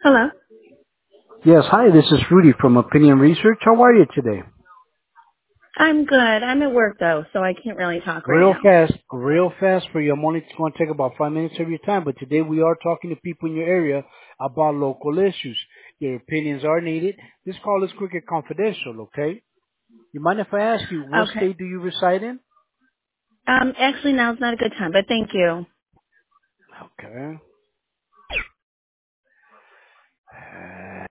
Hello. Yes, hi, this is Rudy from Opinion Research. How are you today? I'm good. I'm at work though, so I can't really talk right now. Real fast for you. I'm only going to take about 5 minutes of your time, but today we are talking to people in your area about local issues. Your opinions are needed. This call is quick and confidential, okay? You mind if I ask you, what Okay. state do you reside in? Actually now's not a good time, but thank you. Okay.